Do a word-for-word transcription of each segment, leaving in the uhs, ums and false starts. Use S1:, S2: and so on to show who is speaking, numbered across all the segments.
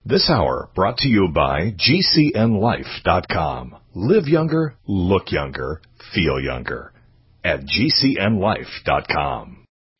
S1: This hour brought to you by G C N life dot com. Live younger, look younger, feel younger at G C N life dot com.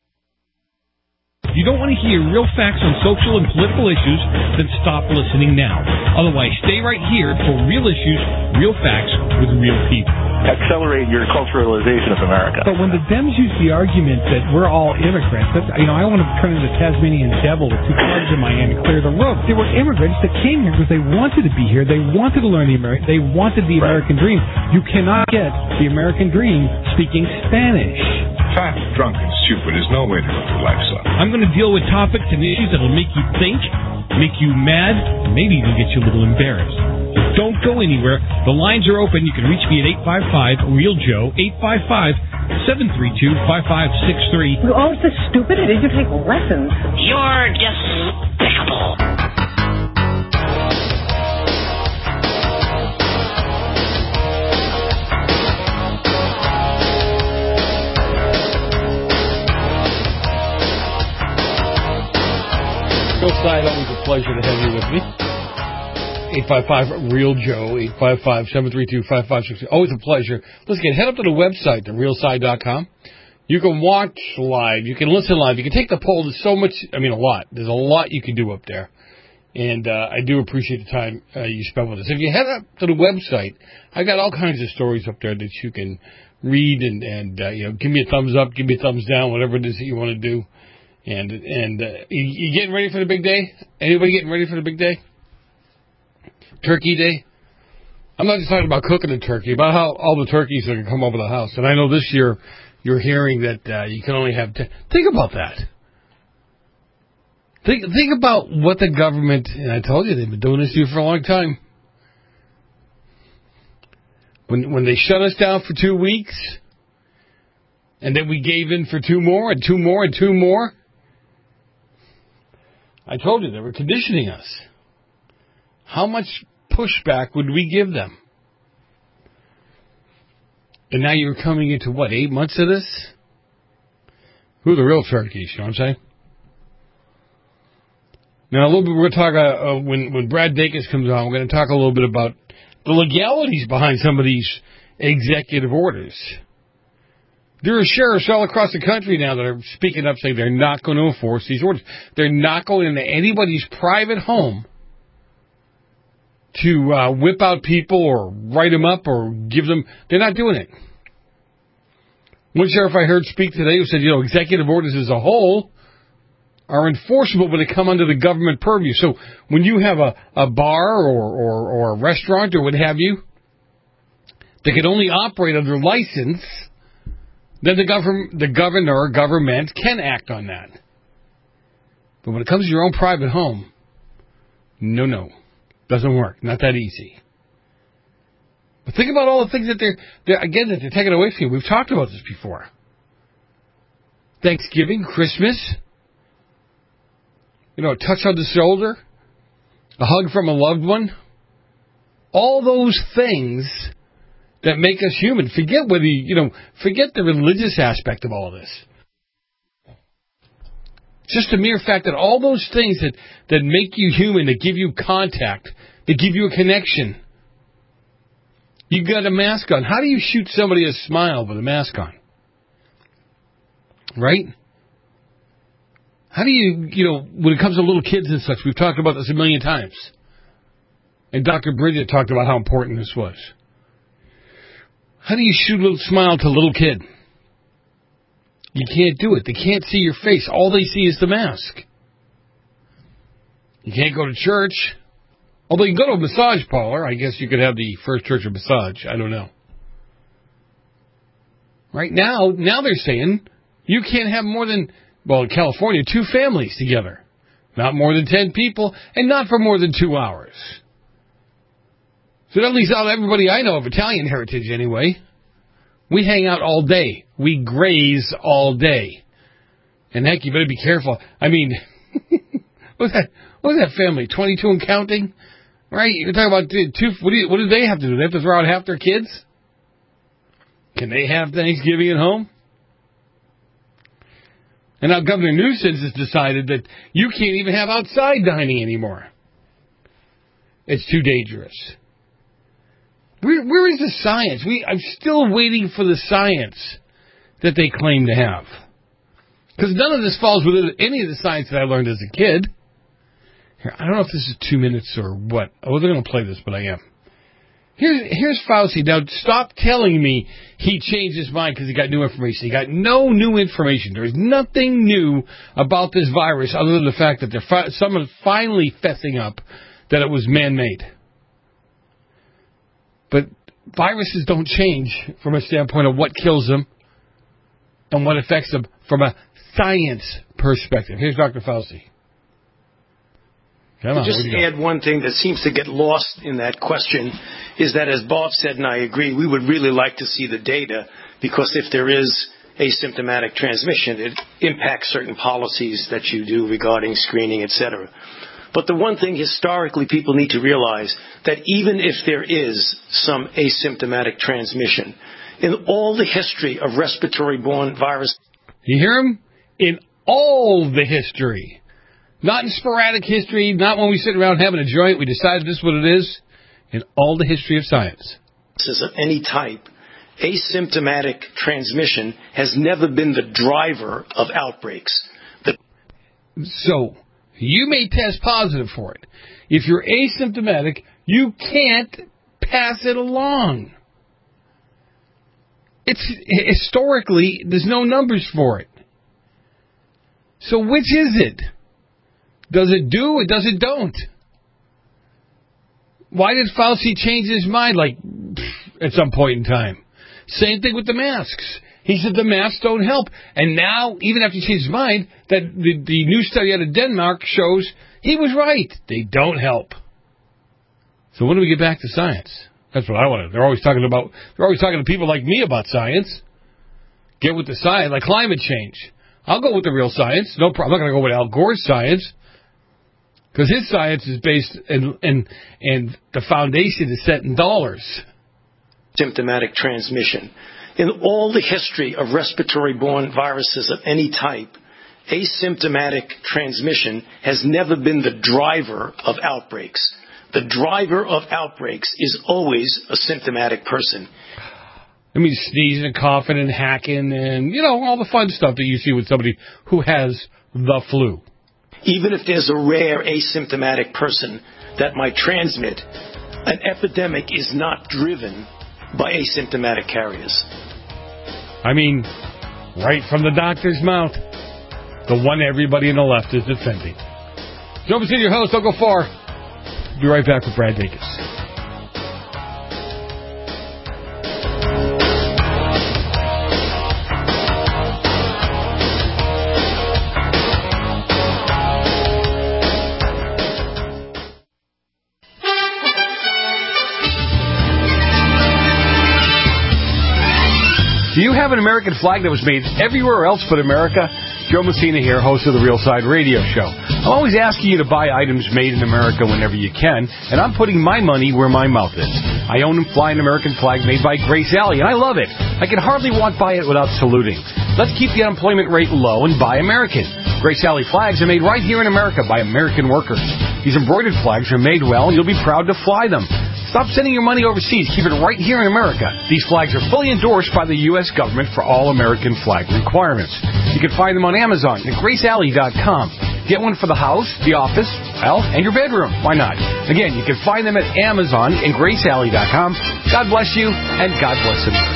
S2: If you don't want to hear real facts on social and political issues, then stop listening now. Otherwise, stay right here for real issues, real facts with real people.
S3: Accelerate your culturalization of America.
S2: But when the Dems use the argument that we're all immigrants, that's, you know, I want to turn into the Tasmanian devil with two clubs in my hand and clear the road. They were immigrants that came here because they wanted to be here. They wanted to learn the American. They wanted the
S3: Right.
S2: American dream. You cannot get the American dream speaking Spanish.
S4: Fat, drunk, and stupid is no way to live your life, son.
S2: I'm going to deal with topics and issues that will make you think, make you mad, and maybe even get you a little embarrassed. So don't go anywhere. The lines are open. You can reach me at eight five five, real joe, eight five five, seven three two, five five six three.
S5: You're all so stupid. Did you take lessons?
S6: You're despicable.
S2: Hillside, always a pleasure to have you with me. eight five five, real joe, eight five five, seven three two, five five six three. Always a pleasure. Let's get head up to the website, the real side dot com. You can watch live. You can listen live. You can take the poll. There's so much, I mean, a lot. There's a lot you can do up there. And uh, I do appreciate the time uh, you spend with us. If you head up to the website, I got all kinds of stories up there that you can read and, and uh, you know, give me a thumbs up, give me a thumbs down, whatever it is that you want to do. And and uh, you, you getting ready for the big day? Anybody getting ready for the big day? Turkey Day? I'm not just talking about cooking a turkey, about how all the turkeys are going to come over the house. And I know this year you're hearing that uh, you can only have ten. Think about that. Think think about what the government, and I told you they've been doing this to you for a long time. When when they shut us down for two weeks, and then we gave in for two more, and two more, and two more. I told you they were conditioning us. How much pushback would we give them? And now you're coming into, what, eight months of this? Who are the real turkeys, you know what I'm saying? Now, a little bit, we're going to talk, uh, uh, when, when Brad Dacus comes on, we're going to talk a little bit about the legalities behind some of these executive orders. There are sheriffs all across the country now that are speaking up saying they're not going to enforce these orders. They're not going into anybody's private home to uh, whip out people or write them up or give them... They're not doing it. One sheriff I heard speak today who said, you know, executive orders as a whole are enforceable when they come under the government purview. So when you have a, a bar or, or, or a restaurant or what have you, they can only operate under license... Then the government, the governor or government can act on that. But when it comes to your own private home, no, no. Doesn't work. Not that easy. But think about all the things that they're, they're, again, that they're taking away from you. We've talked about this before. Thanksgiving, Christmas, you know, a touch on the shoulder, a hug from a loved one. All those things that make us human. Forget whether you, you know, forget the religious aspect of all of this. Just the mere fact that all those things that, that make you human, that give you contact, that give you a connection. You got a mask on. How do you shoot somebody a smile with a mask on? Right? How do you, you know, when it comes to little kids and such, we've talked about this a million times. And Doctor Bridget talked about how important this was. How do you shoot a little smile to a little kid? You can't do it. They can't see your face. All they see is the mask. You can't go to church. Although you can go to a massage parlor. I guess you could have the First Church of Massage. I don't know. Right now, now they're saying you can't have more than, well, in California, two families together. Not more than ten people, and not for more than two hours. So at least out of everybody I know of Italian heritage anyway, we hang out all day. We graze all day. And heck, you better be careful. I mean, what's that, what's that family, twenty-two and counting? Right? You're talking about two, what do, you, what do they have to do? They have to throw out half their kids? Can they have Thanksgiving at home? And now Governor Newsom has decided that you can't even have outside dining anymore. it's too dangerous. Where, where is the science? We, I'm still waiting for the science that they claim to have. Because none of this falls within any of the science that I learned as a kid. Here, I don't know if this is two minutes or what. I wasn't going to play this, but I am. Here's, here's Fauci. Now, stop telling me he changed his mind because he got new information. He got no new information. There's nothing new about this virus other than the fact that they're fi- someone's finally fessing up that it was man-made. But viruses don't change from a standpoint of what kills them and what affects them from a science perspective. Here's Doctor Fauci. Come on,
S7: just add one thing that seems to get lost in that question is that, as Bob said, and I agree, we would really like to see the data, because if there is asymptomatic transmission, it impacts certain policies that you do regarding screening, et cetera. But the one thing historically people need to realize, that even if there is some asymptomatic transmission, in all the history of respiratory-borne virus...
S2: You hear him? In all the history. Not in sporadic history, not when we sit around having a joint, we decided this is what it is. In all the history of science.
S7: Of any type, asymptomatic transmission has never been the driver of outbreaks. The-
S2: so, you may test positive for it. If you're asymptomatic, you can't pass it along. It's historically, there's no numbers for it. So which is it? Does it do or does it don't? Why did Fauci change his mind like at some point in time? Same thing with the masks. He said the masks don't help. And now, even after he changed his mind, that the, the new study out of Denmark shows he was right. They don't help. So when do we get back to science? That's what I want to. They're always talking about. They're always talking to people like me about science. Get with the science, like climate change. I'll go with the real science. No problem. I'm not going to go with Al Gore's science. Because his science is based, and and and the foundation is set in dollars.
S7: Symptomatic transmission. In all the history of respiratory-borne viruses of any type, asymptomatic transmission has never been the driver of outbreaks. The driver of outbreaks is always a symptomatic person.
S2: I mean, sneezing and coughing and hacking and, you know, all the fun stuff that you see with somebody who has the flu.
S7: Even if there's a rare asymptomatic person that might transmit, an epidemic is not driven by asymptomatic carriers.
S2: I mean, right from the doctor's mouth, the one everybody on the left is defending. Joe Messina, your host. Don't go far. Be right back with Brad Dacus. Do you have an American flag that was made everywhere else but America? Joe Messina here, host of the Real Side Radio Show. I'm always asking you to buy items made in America whenever you can, and I'm putting my money where my mouth is. I own and fly an American flag made by Grace Alley, and I love it. I can hardly walk by it without saluting. Let's keep the unemployment rate low and buy American. Grace Alley flags are made right here in America by American workers. These embroidered flags are made well, and you'll be proud to fly them. Stop sending your money overseas. Keep it right here in America. These flags are fully endorsed by the U S government for all American flag requirements. You can find them on Amazon at grace alley dot com. Get one for the house, the office, well, and your bedroom. Why not? Again, you can find them at Amazon and grace alley dot com. God bless you, and God bless America.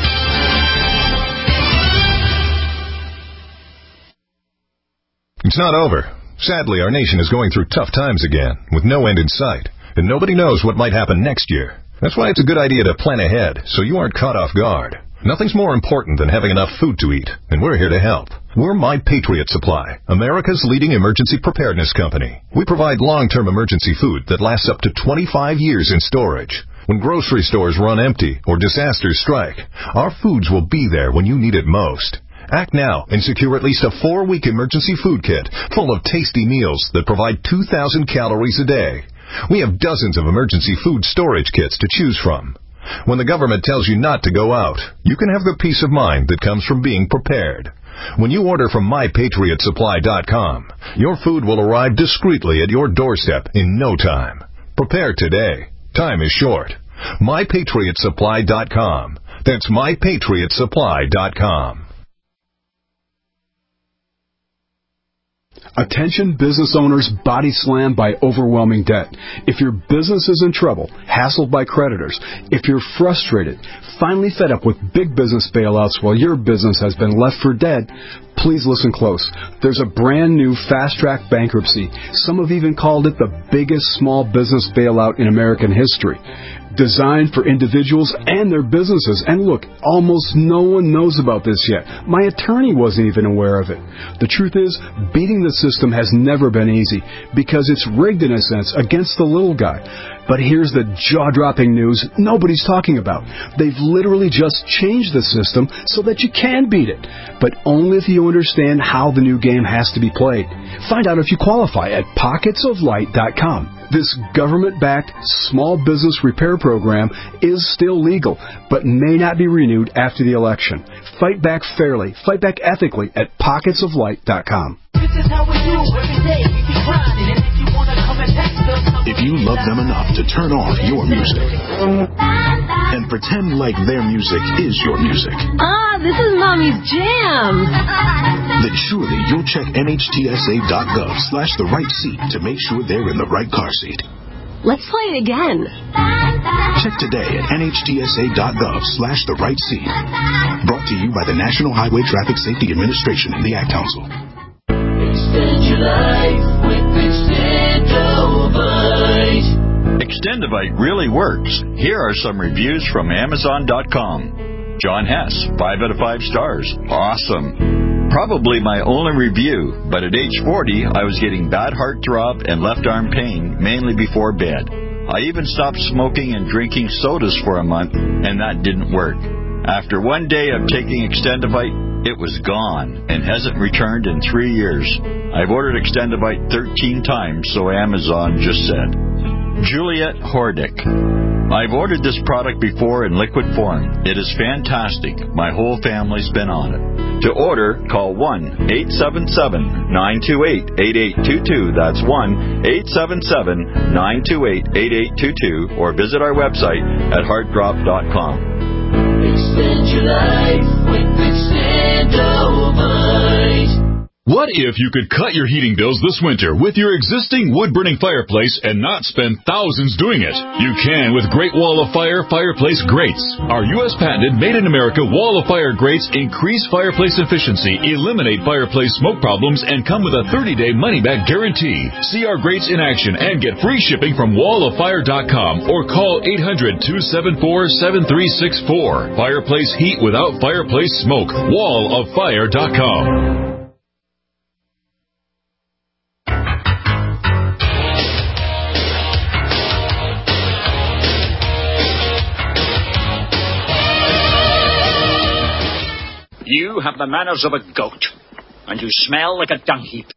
S1: It's not over. Sadly, our nation is going through tough times again, with no end in sight. And nobody knows what might happen next year. That's why it's a good idea to plan ahead, so you aren't caught off guard. Nothing's more important than having enough food to eat, and we're here to help. We're My Patriot Supply, America's leading emergency preparedness company. We provide long-term emergency food that lasts up to twenty-five years in storage. When grocery stores run empty or disasters strike, our foods will be there when you need it most. Act now and secure at least a four-week emergency food kit full of tasty meals that provide two thousand calories a day. We have dozens of emergency food storage kits to choose from. When the government tells you not to go out, you can have the peace of mind that comes from being prepared. When you order from my patriot supply dot com, your food will arrive discreetly at your doorstep in no time. Prepare today. Time is short. my patriot supply dot com. That's my patriot supply dot com.
S8: Attention business owners body slammed by overwhelming debt. If your business is in trouble, hassled by creditors, if you're frustrated, finally fed up with big business bailouts while your business has been left for dead, please listen close. There's a brand new fast-track bankruptcy. Some have even called it the biggest small business bailout in American history. Designed for individuals and their businesses. And look, almost no one knows about this yet. My attorney wasn't even aware of it. The truth is, beating the system has never been easy because it's rigged in a sense against the little guy. But here's the jaw-dropping news nobody's talking about. They've literally just changed the system so that you can beat it, but only if you understand how the new game has to be played. Find out if you qualify at pockets of light dot com. This government-backed small business repair program is still legal, but may not be renewed after the election. Fight back fairly, fight back ethically at pockets of light dot com.
S9: This is how we do every day. We keep grinding, and if you want to come and text us,
S10: if you love them enough to turn off your music and pretend like their music is your music.
S11: Ah, this is Mommy's jam.
S10: Then surely you'll check N H T S A dot gov slash the right seat to make sure they're in the right car seat.
S11: Let's play it again.
S10: Check today at N H T S A dot gov slash the right seat. Brought to you by the National Highway Traffic Safety Administration and the Ad Council.
S9: Extend your life with Extendovite.
S12: Extendovite really works. Here are some reviews from Amazon dot com. John Hess, five out of five stars. Awesome. Probably my only review, but at age forty, I was getting bad heart throb and left arm pain, mainly before bed. I even stopped smoking and drinking sodas for a month, and that didn't work. After one day of taking Extendovite, it was gone and hasn't returned in three years. I've ordered Extendovite thirteen times, so Amazon just said. Juliet Hordick. I've ordered this product before in liquid form. It is fantastic. My whole family's been on it. To order, call one eight seven seven, nine two eight, eight eight two two. That's one eight seven seven, nine two eight, eight eight two two, or visit our website at heart drop dot com.
S9: Extend your life with Extendovite.
S13: What if you could cut your heating bills this winter with your existing wood-burning fireplace and not spend thousands doing it? You can with Great Wall of Fire Fireplace Grates. Our U S patented made-in-America Wall of Fire grates increase fireplace efficiency, eliminate fireplace smoke problems, and come with a thirty-day money-back guarantee. See our grates in action and get free shipping from wall of fire dot com or call eight hundred, two seven four, seven three six four. Fireplace heat without fireplace smoke. wall of fire dot com.
S6: You have the manners of a goat, and you smell like a dung heap.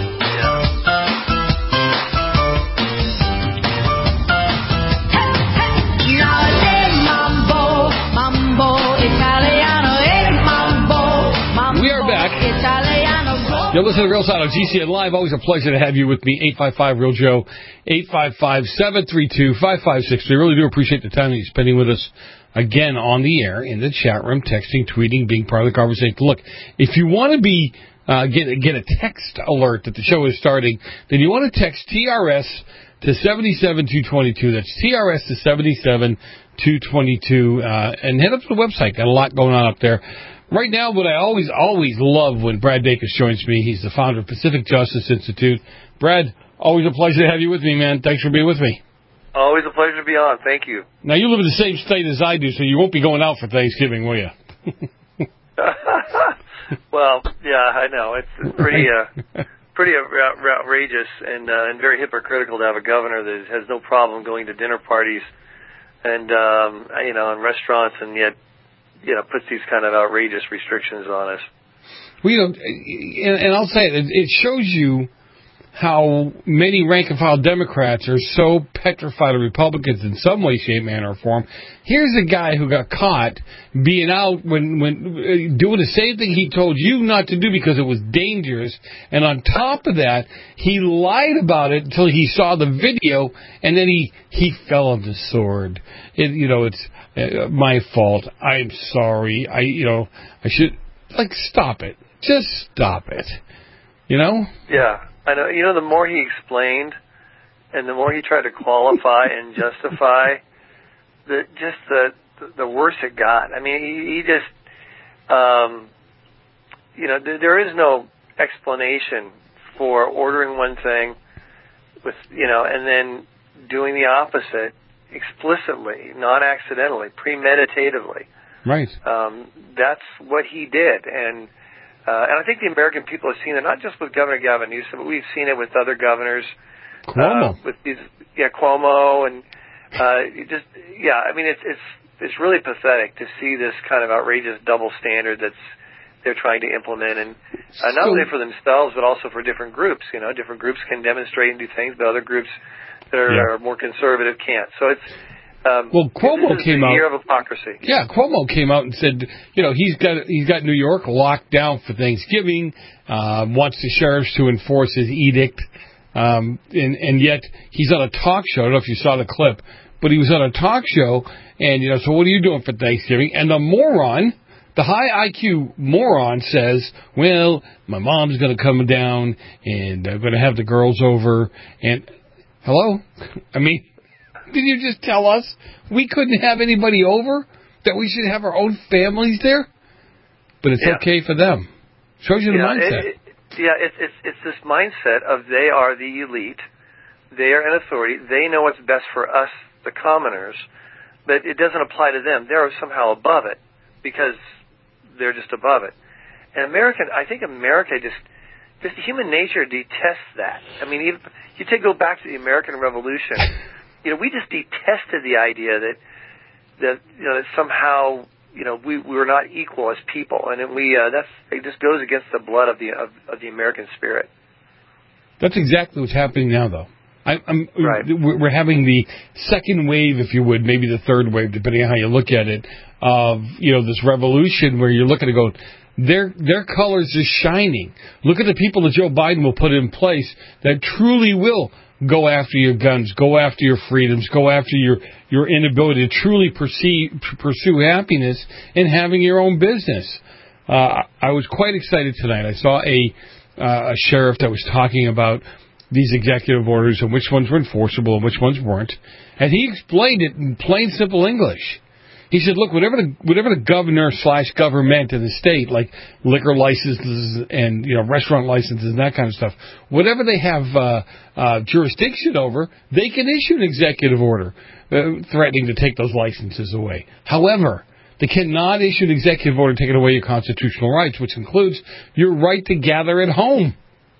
S2: We are back. You're listening to Real Side on G C N Live. Always a pleasure to have you with me. eight five five, real Joe. eight five five, seven three two, five five six three. Really do appreciate the time that you're spending with us. Again, on the air, in the chat room, texting, tweeting, being part of the conversation. Look, if you want to be uh, get get a text alert that the show is starting, then you want to text T R S to seven seven two two two. That's T R S to seven seven two two two, uh, and head up to the website. Got a lot going on up there. Right now, what I always, always love when Brad Dacus joins me, he's the founder of Pacific Justice Institute. Brad, always a pleasure to have you with me, man. Thanks for being with me.
S14: Always a pleasure to be on. Thank you.
S2: Now, you live in the same state as I do, so you won't be going out for Thanksgiving, will you?
S14: Well, yeah, I know. It's pretty uh, pretty outrageous and, uh, and very hypocritical to have a governor that has no problem going to dinner parties and, um, you know, and restaurants, and yet, you know, puts these kind of outrageous restrictions on us.
S2: Well, you know, and, and I'll say it, it shows you how many rank-and-file Democrats are so petrified of Republicans in some way, shape, manner, or form. Here's a guy who got caught being out when when uh, doing the same thing he told you not to do because it was dangerous, and on top of that, he lied about it until he saw the video, and then he he fell on the sword. It, you know, it's uh, my fault. I'm sorry. I you know I should like stop it. Just stop it. You know?
S14: Yeah. I know. You know, the more he explained, and the more he tried to qualify and justify, the just the the worse it got. I mean, he, he just, um, you know, th- there is no explanation for ordering one thing with, you know, and then doing the opposite explicitly, not accidentally, premeditatively.
S2: Right.
S14: Um, that's what he did, and. Uh, and I think the American people have seen it, not just with Governor Gavin Newsom, but we've seen it with other governors.
S2: Cuomo.
S14: Uh, with these, yeah, Cuomo, and uh, it just, yeah. I mean, it's it's it's really pathetic to see this kind of outrageous double standard that's they're trying to implement, and uh, not
S2: So,
S14: only for themselves but also for different groups. You know, different groups can demonstrate and do things, but other groups that are,
S2: yeah.
S14: are more conservative can't. So it's. Um,
S2: well, Cuomo
S14: this is
S2: came
S14: the
S2: out.
S14: Year of hypocrisy.
S2: Yeah, Cuomo came out and said, you know, he's got he's got New York locked down for Thanksgiving. Uh, wants the sheriffs to enforce his edict, um, and and yet he's on a talk show. I don't know if you saw the clip, but he was on a talk show, and you know, so what are you doing for Thanksgiving? And the moron, the high I Q moron, says, well, my mom's going to come down, and I'm going to have the girls over, and hello, I mean. Did you just tell us we couldn't have anybody over? That we should have our own families there? But it's
S14: yeah.
S2: okay for them. Shows you the
S14: yeah,
S2: mindset.
S14: It, it, yeah, it's, it's it's this mindset of they are the elite, they are an authority, they know what's best for us, the commoners, but it doesn't apply to them. They're somehow above it because they're just above it. And American, I think America just, just human nature detests that. I mean, even, you take go back to the American Revolution. You know, we just detested the idea that that you know that somehow you know we, we were not equal as people, and it, we uh, that's it just goes against the blood of the of, of the American spirit.
S2: That's exactly what's happening now, though. I, I'm,
S14: right.
S2: We're having the second wave, if you would, maybe the third wave, depending on how you look at it, of you know this revolution where you're looking at go. Their their colors are shining. Look at the people that Joe Biden will put in place that truly will go after your guns, go after your freedoms, go after your, your inability to truly perceive, pursue happiness in having your own business. Uh, I was quite excited tonight. I saw a, uh, a sheriff that was talking about these executive orders and which ones were enforceable and which ones weren't. And he explained it in plain, simple English. He said, look, whatever the whatever the governor slash government in the state, like liquor licenses and you know restaurant licenses and that kind of stuff, whatever they have uh, uh, jurisdiction over, they can issue an executive order uh, threatening to take those licenses away. However, they cannot issue an executive order taking away your constitutional rights, which includes your right to gather at home.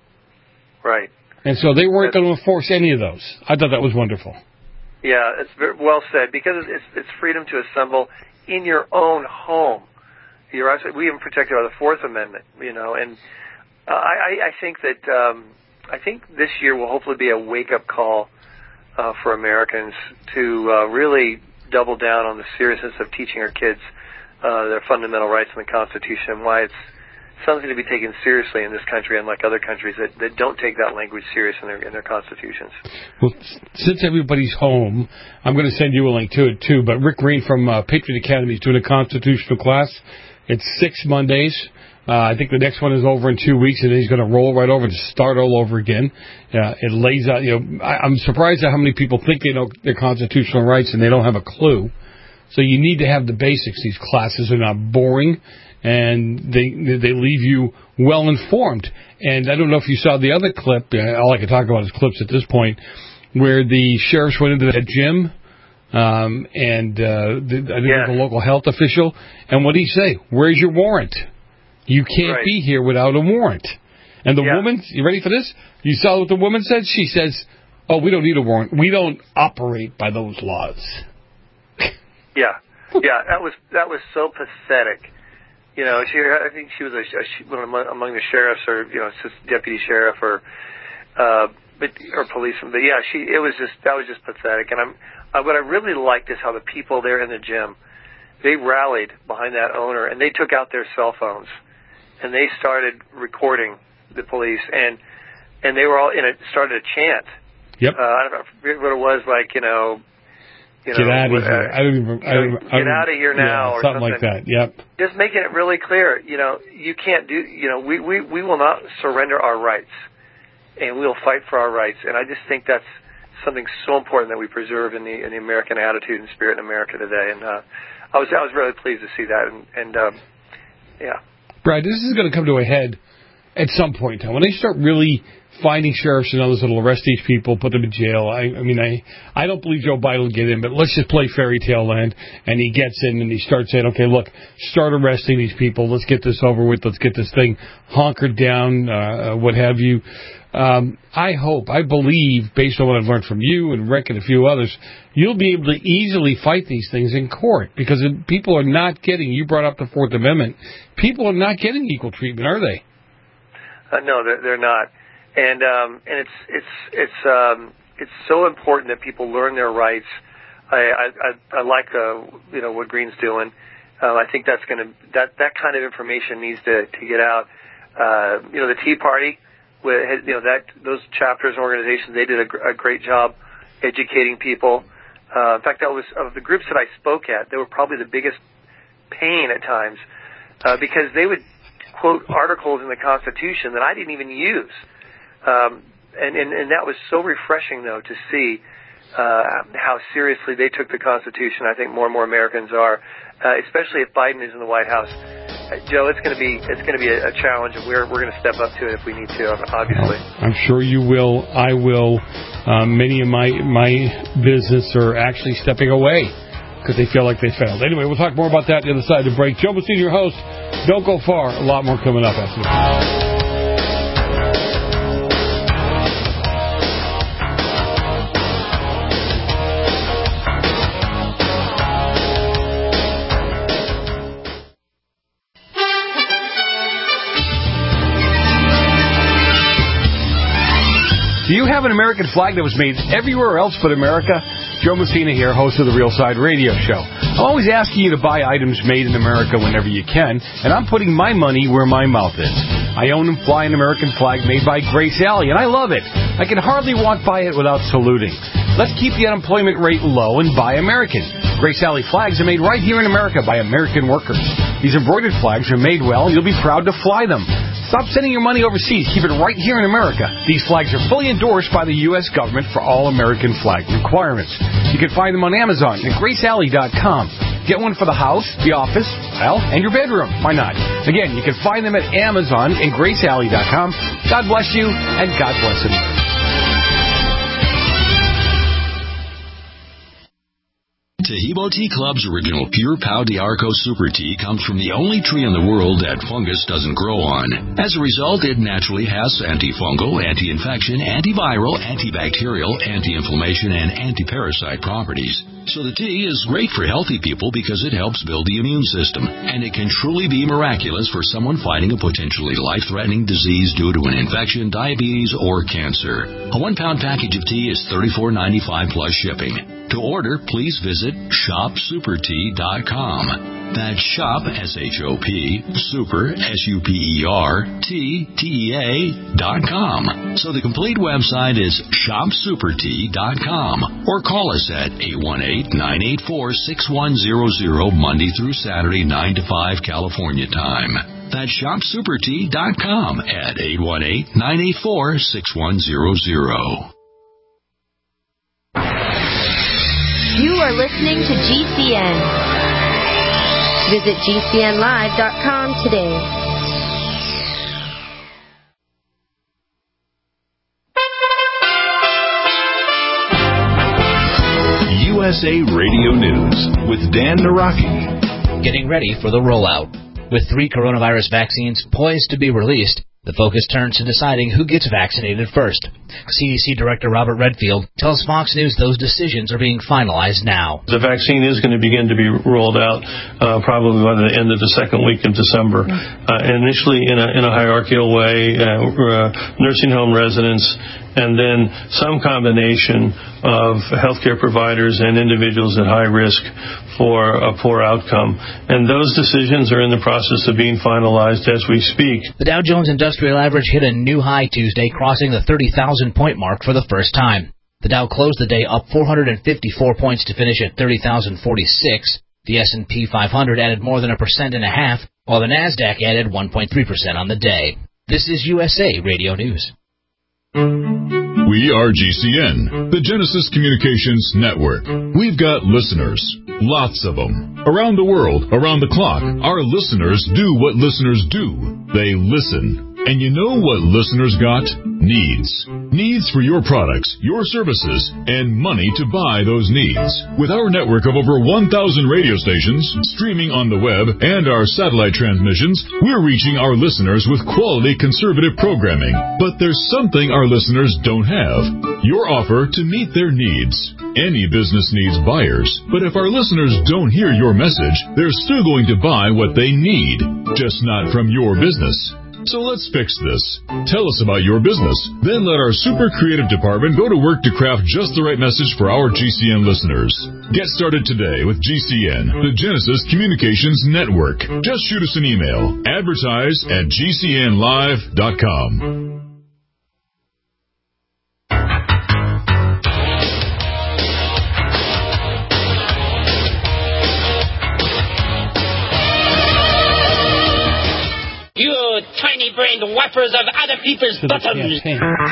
S14: Right.
S2: And so they weren't going to enforce any of those. I thought that was wonderful.
S14: Yeah, it's very well said, because it's it's freedom to assemble in your own home. You're absolutely, we even protected by the Fourth Amendment, you know, and uh, I, I think that um, I think this year will hopefully be a wake-up call uh, for Americans to uh, really double down on the seriousness of teaching our kids uh, their fundamental rights in the Constitution and why it's something to be taken seriously in this country, unlike other countries that, that don't take that language serious in their in their constitutions.
S2: Well, since everybody's home, I'm going to send you a link to it too. But Rick Green from uh, Patriot Academy is doing a constitutional class. It's six Mondays. Uh, I think the next one is over in two weeks, and then he's going to roll right over and start all over again. Uh, it lays out. You know, I, I'm surprised at how many people think they know their constitutional rights and they don't have a clue. So you need to have the basics. These classes are not boring, and they they leave you well informed. And I don't know if you saw the other clip. All I can talk about is clips at this point, where the sheriffs went into that gym, um, and uh, the, I think
S14: yeah.
S2: it was a local health official. And what did he say? Where's your warrant? You can't
S14: right.
S2: be here without a warrant. And the
S14: yeah.
S2: woman, you ready for this? You saw what the woman said? She says, "Oh, we don't need a warrant. We don't operate by those laws."
S14: Yeah, yeah, that was that was so pathetic. You know, she I think she was a, a she, among the sheriffs, or you know, deputy sheriff, or uh, but or policeman. But yeah, she it was just that was just pathetic. And I'm uh, what I really liked is how the people there in the gym, they rallied behind that owner and they took out their cell phones and they started recording the police and and they were all in it started a chant.
S2: Yep.
S14: Uh, I don't know what it was like. You know. You know,
S2: get out of here! I don't even. I don't,
S14: get I don't, out of here now,
S2: yeah,
S14: or
S2: something,
S14: something
S2: like that. Yep.
S14: Just making it really clear. You know, you can't do. You know, we we we will not surrender our rights, and we will fight for our rights. And I just think that's something so important that we preserve in the in the American attitude and spirit in America today. And uh, I was I was really pleased to see that. And, and um, yeah,
S2: Brad, this is going to come to a head at some point in time when they start really finding sheriffs and others that will arrest these people, put them in jail. I, I mean, I, I don't believe Joe Biden will get in, but let's just play fairy tale land. And he gets in and he starts saying, okay, look, start arresting these people. Let's get this over with. Let's get this thing honkered down, uh, what have you. Um, I hope, I believe, based on what I've learned from you and Rick and a few others, you'll be able to easily fight these things in court because people are not getting, you brought up the Fourth Amendment, people are not getting equal treatment, are they?
S14: Uh, no, they're, they're not. And um, and it's it's it's um, it's so important that people learn their rights. I I, I, I like uh, you know what Green's doing. Um, I think that's going to that that kind of information needs to to get out. Uh, you know the Tea Party, with you know that those chapters and organizations, they did a, a great job educating people. Uh, in fact, that was of the groups that I spoke at, they were probably the biggest pain at times uh, because they would quote articles in the Constitution that I didn't even use. Um, and, and, and that was so refreshing, though, to see uh, how seriously they took the Constitution. I think more and more Americans are, uh, especially if Biden is in the White House. Uh, Joe, it's going to be it's going to be a, a challenge, and we're we're going to step up to it if we need to. Obviously,
S2: I'm sure you will. I will. Um, many of my my business are actually stepping away because they feel like they failed. Anyway, we'll talk more about that on the other side of the break. Joe Messina, your host. Don't go far. A lot more coming up after this. Do you have an American flag that was made everywhere else but America? Joe Messina here, host of the Real Side Radio Show. I'm always asking you to buy items made in America whenever you can, and I'm putting my money where my mouth is. I own and fly an American flag made by Grace Alley, and I love it. I can hardly walk by it without saluting. Let's keep the unemployment rate low and buy American. Grace Alley flags are made right here in America by American workers. These embroidered flags are made well, and you'll be proud to fly them. Stop sending your money overseas. Keep it right here in America. These flags are fully endorsed by the U S government for all American flag requirements. You can find them on Amazon at grace alley dot com. Get one for the house, the office, well, and your bedroom. Why not? Again, you can find them at Amazon and grace alley dot com. God bless you, and God bless America.
S15: Taheebo Tea Club's original Pure Pau d'Arco Super Tea comes from the only tree in the world that fungus doesn't grow on. As a result, it naturally has antifungal, anti-infection, antiviral, antibacterial, anti-inflammation, and anti-parasite properties. So the tea is great for healthy people because it helps build the immune system. And it can truly be miraculous for someone fighting a potentially life-threatening disease due to an infection, diabetes, or cancer. A one-pound package of tea is thirty-four ninety-five plus shipping. To order, please visit shop super tea dot com. That's shop, S H O P, super, S U P E R, T, T E A, dot com. So the complete website is shop super tea dot com. Or call us at eight one eight, nine eight four, six one zero zero, Monday through Saturday, nine to five, California time. That's shop super tea dot com at eight one eight, nine eight four, six one zero zero.
S11: You are listening to G C N. Visit G C N live dot com today.
S1: U S A Radio News with Dan Naraki.
S16: Getting ready for the rollout. With three coronavirus vaccines poised to be released, the focus turns to deciding who gets vaccinated first. C D C Director Robert Redfield tells Fox News those decisions are being finalized now.
S17: The vaccine is going to begin to be rolled out uh, probably by the end of the second week of December. Uh, initially in a, in a hierarchical way, uh, uh, nursing home residents and then some combination of healthcare providers and individuals at high risk for a poor outcome. And those decisions are in the process of being finalized as we speak.
S16: The Dow Jones Industrial Average hit a new high Tuesday, crossing the thirty thousand point mark for the first time. The Dow closed the day up four hundred fifty-four points to finish at thirty thousand forty-six. The S and P five hundred added more than a percent and a half, while the NASDAQ added one point three percent on the day. This is U S A Radio News.
S13: We are G C N, the Genesis Communications Network. We've got listeners, lots of them. Around the world, around the clock, our listeners do what listeners do. They listen. And you know what listeners got? Needs. Needs for your products, your services, and money to buy those needs. With our network of over one thousand radio stations, streaming on the web, and our satellite transmissions, we're reaching our listeners with quality conservative programming. But there's something our listeners don't have. Your offer to meet their needs. Any business needs buyers, but if our listeners don't hear your message, they're still going to buy what they need, just not from your business. So let's fix this. Tell us about your business. Then let our super creative department go to work to craft just the right message for our G C N listeners. Get started today with G C N, the Genesis Communications Network. Just shoot us an email. Advertise at G C N live dot com.
S9: Tiny-brained wipers of other people's buttons.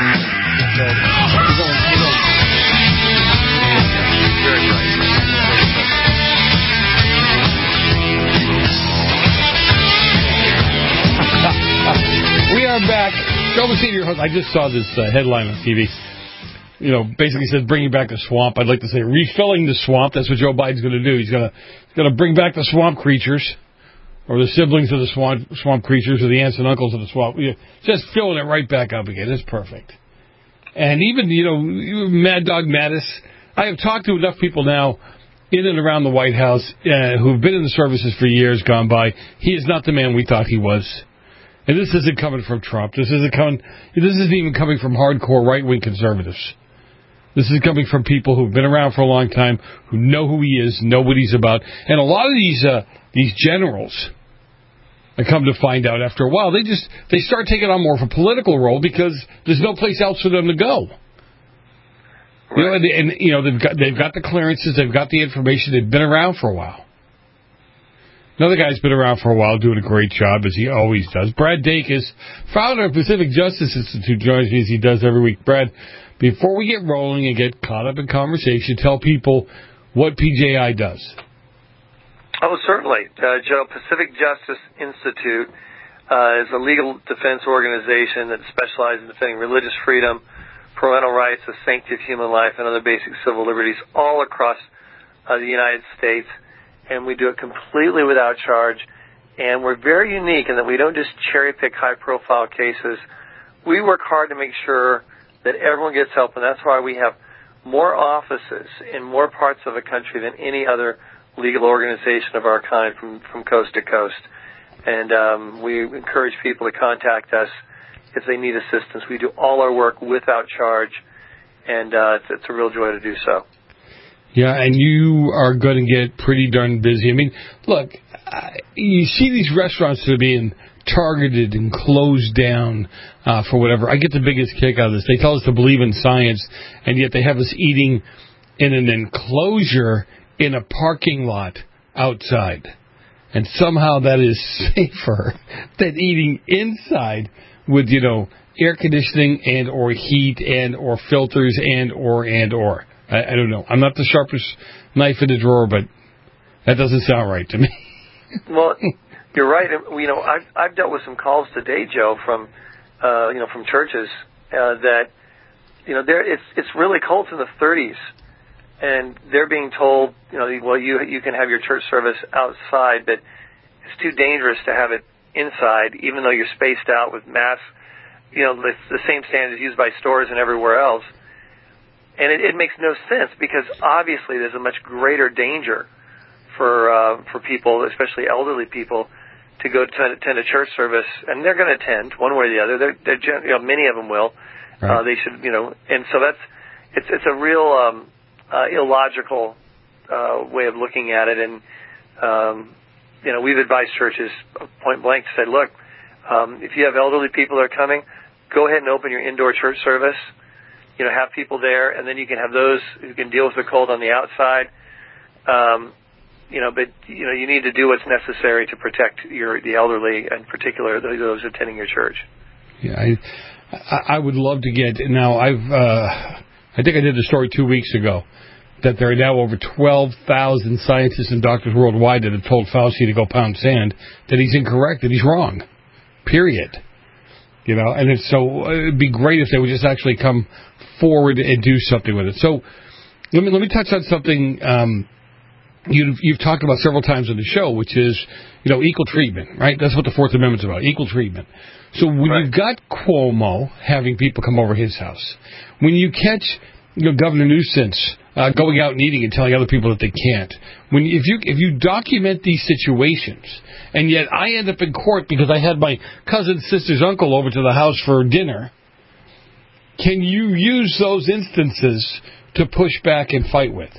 S2: We are back. Joe Messina, your host. I just saw this uh, headline on T V. You know, basically says bringing back the swamp. I'd like to say refilling the swamp. That's what Joe Biden's going to do. He's going to he's going to bring back the swamp creatures, or the siblings of the swamp, swamp creatures, or the aunts and uncles of the swamp. Just filling it right back up again. It's perfect. And even, you know, Mad Dog Mattis, I have talked to enough people now in and around the White House uh, who've been in the services for years gone by. He is not the man we thought he was. And this isn't coming from Trump. This isn't coming. This isn't even coming from hardcore right-wing conservatives. This is coming from people who've been around for a long time, who know who he is, know what he's about. And a lot of these uh, these generals, I come to find out after a while, they just they start taking on more of a political role because there's no place else for them to go. Right. You know, and, and you know they've got they've got the clearances, they've got the information, they've been around for a while. Another guy's been around for a while, doing a great job, as he always does. Brad Dacus, founder of Pacific Justice Institute, joins me as he does every week. Brad, before we get rolling and get caught up in conversation, tell people what P J I does.
S14: Oh, certainly. Uh, Joe, Pacific Justice Institute uh, is a legal defense organization that specializes in defending religious freedom, parental rights, the sanctity of human life, and other basic civil liberties all across uh, the United States. And we do it completely without charge. And we're very unique in that we don't just cherry-pick high-profile cases. We work hard to make sure that everyone gets help, and that's why we have more offices in more parts of the country than any other legal organization of our kind from, from coast to coast. And um, we encourage people to contact us if they need assistance. We do all our work without charge, and uh, it's, it's a real joy to do so.
S2: Yeah, and you are going to get pretty darn busy. I mean, look, you see these restaurants that are being targeted and closed down uh, for whatever. I get the biggest kick out of this. They tell us to believe in science, and yet they have us eating in an enclosure in a parking lot outside. And somehow that is safer than eating inside with, you know, air conditioning and or heat and or filters and or and or. I, I don't know. I'm not the sharpest knife in the drawer, but that doesn't sound right to me.
S14: Well, you're right. You know, I've I've dealt with some calls today, Joe, from uh, you know from churches uh, that you know there it's it's really cold in the thirties, and they're being told you know well you you can have your church service outside, but it's too dangerous to have it inside, even though you're spaced out with masks. You know, the, the same standards used by stores and everywhere else. And it, it makes no sense because obviously there's a much greater danger for uh, for people, especially elderly people, to go to attend a church service, and they're going to attend one way or the other. They're, they're, you know, many of them will,
S2: Right.
S14: Uh, they should, you know, and so that's it's it's a real um, uh, illogical uh, way of looking at it. And um, you know, we've advised churches point blank to say, look, um, if you have elderly people that are coming, go ahead and open your indoor church service. You know, have people there, and then you can have those who can deal with the cold on the outside. Um, you know, but you know, you need to do what's necessary to protect your the elderly, in particular those attending your church.
S2: Yeah, I, I would love to get now. I've uh, I think I did a story two weeks ago that there are now over twelve thousand scientists and doctors worldwide that have told Fauci to go pound sand, that he's incorrect, that he's wrong. Period. You know, and it's so it'd be great if they would just actually come forward and do something with it. So let me let me touch on something um, you've you've talked about several times on the show, which is you know equal treatment, right? That's what the Fourth Amendment's about, equal treatment. So when right. you've got Cuomo having people come over his house, when you catch you know, Governor Newsom uh, going out and eating and telling other people that they can't, when if you if you document these situations, and yet I end up in court because I had my cousin's sister's uncle over to the house for dinner, can you use those instances to push back and fight with?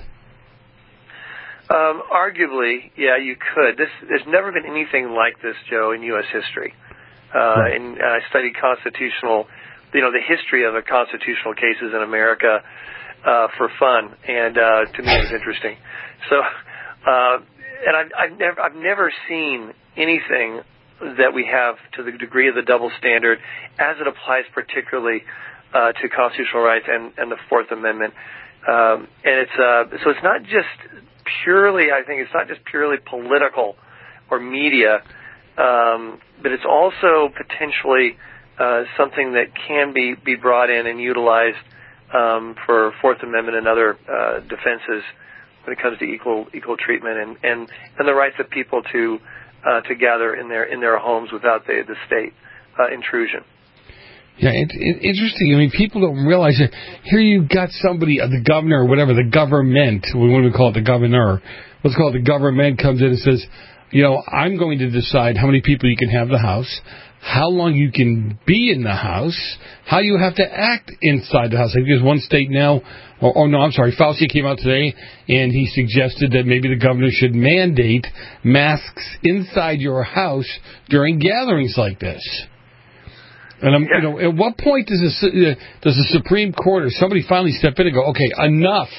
S14: Um, arguably, yeah, you could. This, there's never been anything like this, Joe, in U S history. Uh, right. And I studied constitutional, you know, the history of the constitutional cases in America uh, for fun, and uh, to me it was interesting. So, uh, and I've, I've never, I've never seen anything that we have to the degree of the double standard as it applies particularly uh, to constitutional rights and, and the Fourth Amendment. Um, and it's uh, so it's not just purely, I think, it's not just purely political or media. Um, but it's also potentially uh, something that can be, be brought in and utilized um, for Fourth Amendment and other uh, defenses when it comes to equal equal treatment and, and, and the rights of people to uh, to gather in their in their homes without the the state uh, intrusion.
S2: Yeah, it's it, interesting. I mean, people don't realize that here you've got somebody, uh, the governor or whatever, the government, we wouldn't call it the governor, let's call it the government, comes in and says, you know, I'm going to decide how many people you can have in the house, how long you can be in the house, how you have to act inside the house. I think there's one state now, or, or no, I'm sorry, Fauci came out today and he suggested that maybe the governor should mandate masks inside your house during gatherings like this. And I'm, you know, at what point does the, uh, does the Supreme Court or somebody finally step in and go, okay, enough?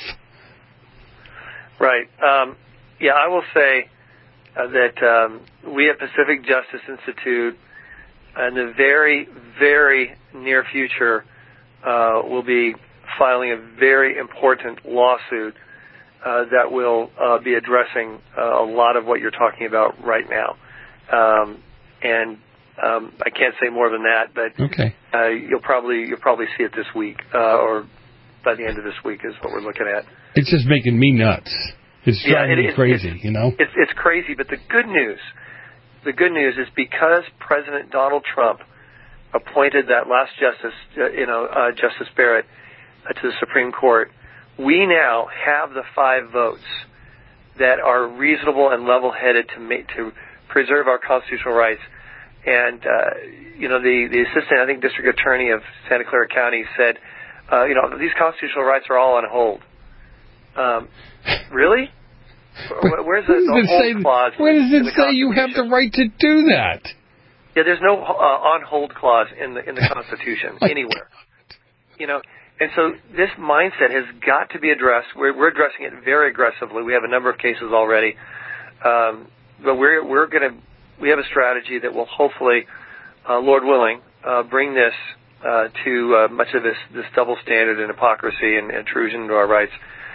S14: Right. Um, yeah, I will say Uh, that um, we at Pacific Justice Institute in the very, very near future uh, will be filing a very important lawsuit uh, that will uh, be addressing uh, a lot of what you're talking about right now. Um, and um, I can't say more than that, but
S2: okay.
S14: uh, you'll probably you'll probably see it this week uh, or by the end of this week is what we're looking at.
S2: It's just making me nuts. It's driving
S14: yeah, it,
S2: me crazy,
S14: it's,
S2: you know?
S14: It's, it's crazy, but the good news, the good news is because President Donald Trump appointed that last justice, uh, you know, uh, Justice Barrett, uh, to the Supreme Court, we now have the five votes that are reasonable and level-headed to make, to preserve our constitutional rights. And, uh, you know, the, the assistant, I think, district attorney of Santa Clara County said, uh, you know, these constitutional rights are all on hold. Um, really? Where's the, the hold
S2: say,
S14: clause?
S2: Where does it say you have the right to do that?
S14: Yeah, there's no uh, on hold clause in the in the Constitution anywhere. You know, and so this mindset has got to be addressed. We're, we're addressing it very aggressively. We have a number of cases already, um, but we're we're going to we have a strategy that will hopefully, uh, Lord willing, uh, bring this uh, to uh, much of this this double standard and hypocrisy and intrusion into our rights.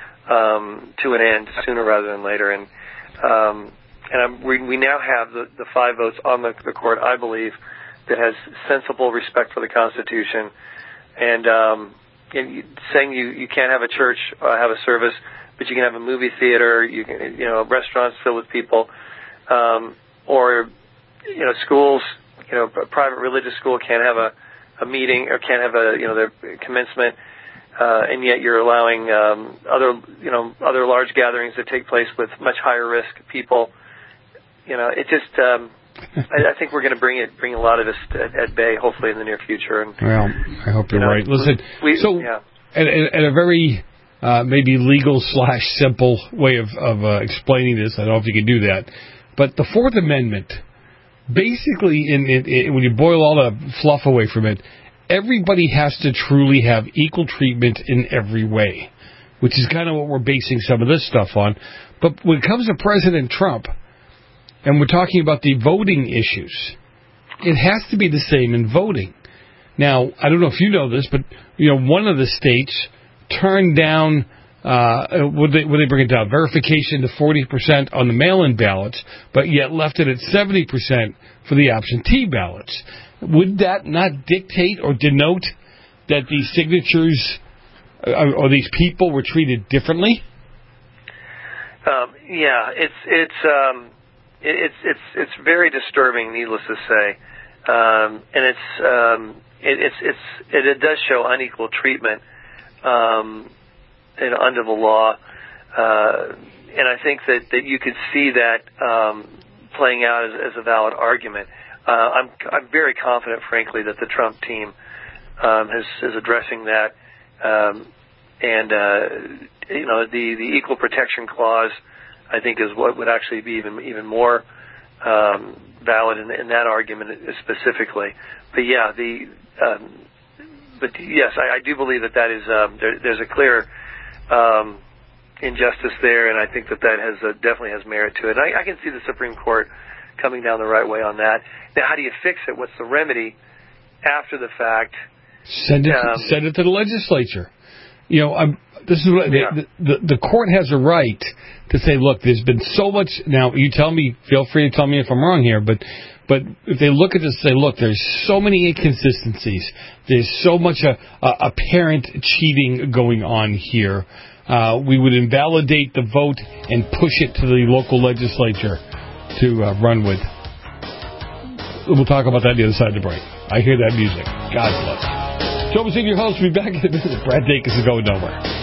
S14: Um, to an end sooner rather than later, and um, and I'm, we, we now have the, the five votes on the, the court, I believe, that has sensible respect for the Constitution, and, um, and you, saying you, you can't have a church uh, have a service, but you can have a movie theater, you can you know restaurants filled with people, um, or you know schools, you know a private religious school can't have a, a meeting or can't have a you know their commencement. Uh, and yet you're allowing um, other, you know, other large gatherings to take place with much higher risk people. You know, it just um, I, I think we're going to bring it, bring a lot of this at, at bay, hopefully in the near future. And
S2: well, I hope you're
S14: you know,
S2: right. Listen,
S14: we,
S2: so
S14: yeah.
S2: and, and a very uh, maybe legal slash simple way of, of uh, explaining this. I don't know if you can do that, but the Fourth Amendment, basically, in, in, in when you boil all the fluff away from it, everybody has to truly have equal treatment in every way, which is kind of what we're basing some of this stuff on. But when it comes to President Trump, and we're talking about the voting issues, it has to be the same in voting. Now, I don't know if you know this, but you know, one of the states turned down, uh, would they, would they bring it down, verification to forty percent on the mail-in ballots, but yet left it at seventy percent for the absentee ballots. Would that not dictate or denote that these signatures uh, or these people were treated differently?
S14: Um, yeah, it's it's um, it's it's it's very disturbing, needless to say, um, and it's um, it, it's it's it, it does show unequal treatment um, you know, under the law, uh, and I think that, that you could see that um, playing out as, as a valid argument. Uh, I'm I'm very confident, frankly, that the Trump team um, is is addressing that, um, and uh, you know the, the equal protection clause, I think, is what would actually be even even more um, valid in, in that argument specifically. But yeah, the um, but yes, I, I do believe that that is um, there, there's a clear um, injustice there, and I think that that has uh, definitely has merit to it. And I, I can see the Supreme Court coming down the right way on that. Now, how do you fix it? What's the remedy after the fact?
S2: Send it,
S14: um,
S2: send it to the legislature. You know, I'm, this is what
S14: yeah.
S2: the, the the court has a right to say, look, there's been so much. Now, you tell me, feel free to tell me if I'm wrong here, but but if they look at this and say, look, there's so many inconsistencies, there's so much uh, uh, apparent cheating going on here, uh, we would invalidate the vote and push it to the local legislature to uh, run with. We'll talk about that on the other side of the break. I hear that music. God bless. Joe Messina, your host. We'll be back in a minute. Brad Dacus is going nowhere.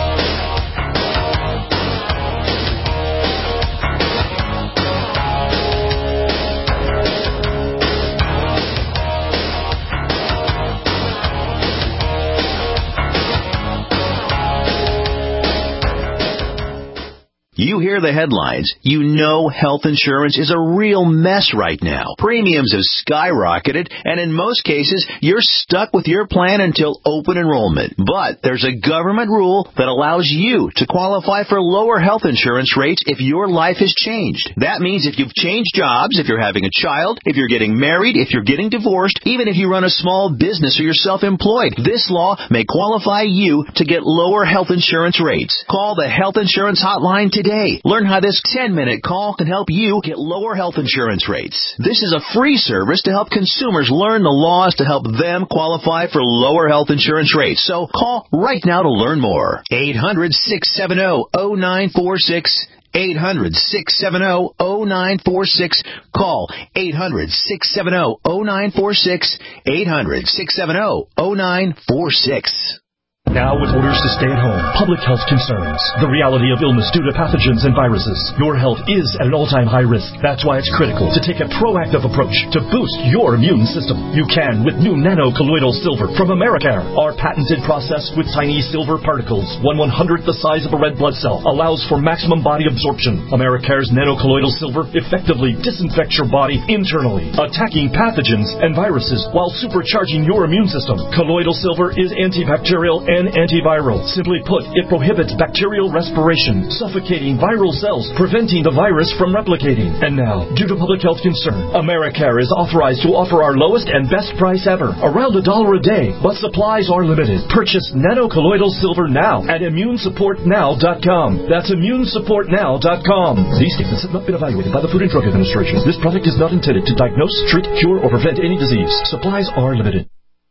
S18: You hear the headlines. You know health insurance is a real mess right now. Premiums have skyrocketed, and in most cases, you're stuck with your plan until open enrollment. But there's a government rule that allows you to qualify for lower health insurance rates if your life has changed. That means if you've changed jobs, if you're having a child, if you're getting married, if you're getting divorced, even if you run a small business or you're self-employed, this law may qualify you to get lower health insurance rates. Call the Health Insurance Hotline today. Learn how this ten-minute call can help you get lower health insurance rates. This is a free service to help consumers learn the laws to help them qualify for lower health insurance rates. So call right now to learn more. eight hundred, six seven zero, zero nine four six. eight hundred, six seven zero, zero nine four six. Call eight hundred, six seven zero, zero nine four six. eight hundred, six seven zero, zero nine four six.
S19: Now with orders to stay at home, public health concerns, the reality of illness due to pathogens and viruses, your health is at an all-time high risk. That's why it's critical to take a proactive approach to boost your immune system. You can with new nano-colloidal silver from Americare. Our patented process with tiny silver particles, one one-hundredth the size of a red blood cell, allows for maximum body absorption. Americare's nano-colloidal silver effectively disinfects your body internally, attacking pathogens and viruses while supercharging your immune system. Colloidal silver is antibacterial and and antiviral. Simply put, it prohibits bacterial respiration, suffocating viral cells, preventing the virus from replicating. And now, due to public health concern, Americare is authorized to offer our lowest and best price ever, around a dollar a day, but supplies are limited. Purchase nano-colloidal silver now at immune support now dot com. That's immune support now dot com. These statements have not been evaluated by the Food and Drug Administration. This product is not intended to diagnose, treat, cure, or prevent any disease. Supplies are limited.